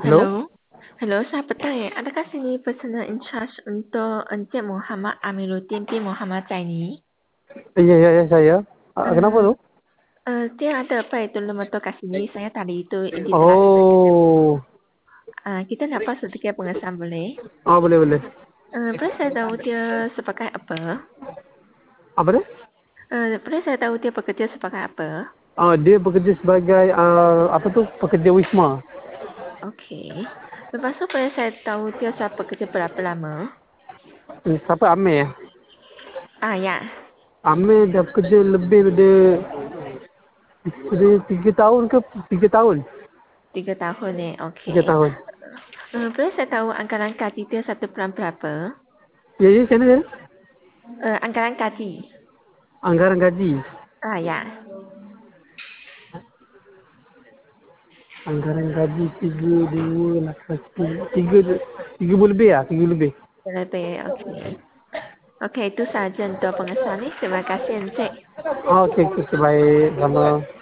Halo? Halo, halo, selamat petang ya. Adakah sini personal in charge untuk Encik Muhammad Amiruddin bin Muhammad Zaini? Iya, iya, iya, saya. Kenapa Eh, tuh? dia ada apa itu lembaga kat sini. Saya tadi itu invitasi bekerja. Oh, Kita dapat sedikit pengesahan boleh? boleh, boleh. Boleh saya tahu dia sebagai apa? Apa dia? Boleh saya tahu dia bekerja sebagai apa? Dia bekerja sebagai, apa tuh, pekerja Wisma. Okey. Lepas tu boleh saya tahu dia sudah bekerja berapa lama? Siapa? Amir ya? Ya. Amir dah bekerja lebih dari 3 tahun ke 3 tahun? 3 tahun ni. 3 Okey. tahun. Boleh saya tahu anggaran gaji dia 1 bulan berapa? Ya, ya, macam mana? Anggaran gaji. Anggaran gaji. Ya. Anggaran gaji 3,2 3 lebih ya? 3 lebih. Lebih, okey. Okey, itu sahaja untuk pengesahan ni. Terima kasih Encik. Okey, okey, baik. Sama.